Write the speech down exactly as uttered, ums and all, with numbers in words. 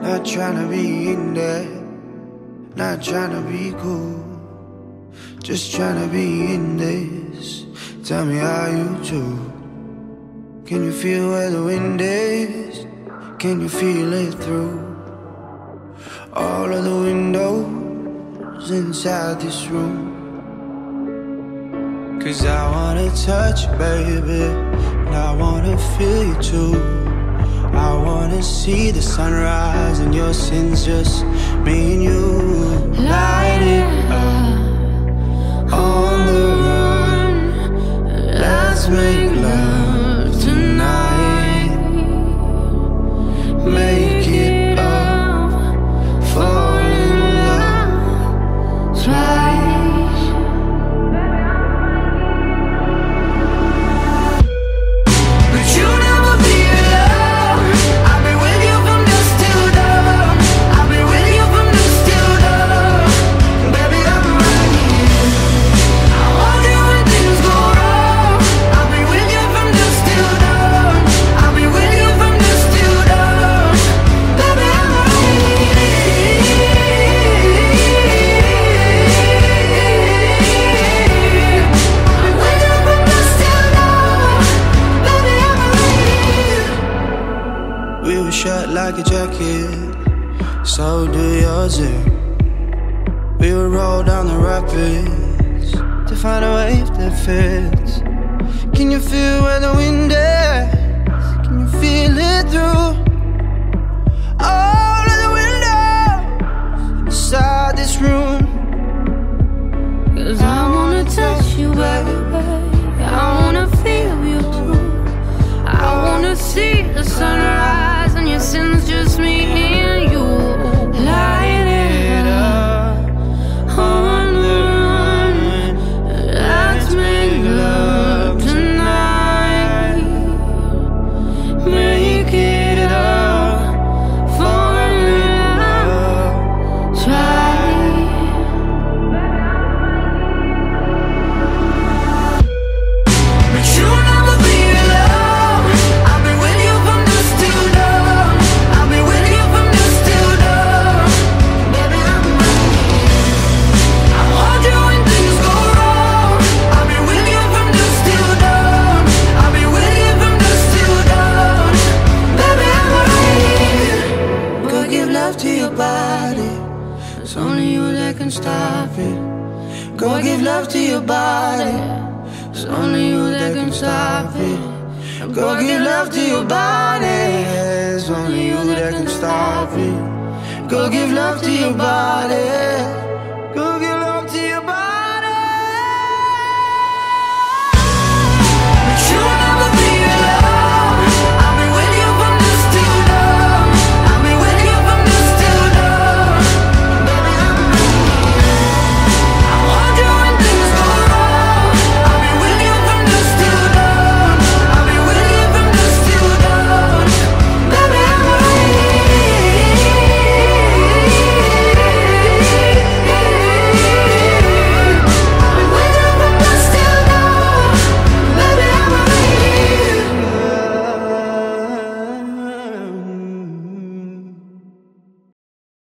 Not tryna be in there, not tryna be cool, just tryna be in this. Tell me how you do. Can you feel where the wind is? Can you feel it through all of the windows inside this room? Cause I wanna touch you, baby, and I wanna feel you too. I wanna see the sunrise and your sins, just me and you. Light it up on the run. Let's make love tonight. Make it up, fall in love twice. But you never be alone. I've been with you from dusk till dawn. I've been with you from dusk till dawn. Baby, I'm right here. I want you when things go wrong. I'll be with you from dusk till dawn. I'll be with you from dusk till dawn. Baby, I'm right here. I'm with you from dusk till dawn. Baby, I'm right here. We were shut like a jacket, so do yours. Yeah. We would roll down the rapids to find a wave that fits. Can you feel where the wind is? Can you feel it through all of the windows inside this room? Cause I wanna touch you, baby. I wanna feel you too. I wanna see the sunrise and your sins, just me and you. Light it up on the run. Let's make love tonight. Make it up, fall in love twice. But you never be alone. I've been with you from dusk till dawn. I've been with you from dusk till dawn. Baby, I'm right here. I want you when things go wrong. I've been with you from dusk till dawn. I've been with you from dusk till dawn. Baby, I'm right here. Go give love to your body. It's only you that can stop it. Go give love to your body. It's only you that can stop it. Go give love to your body. It's only you that can stop it. Go give love to your body.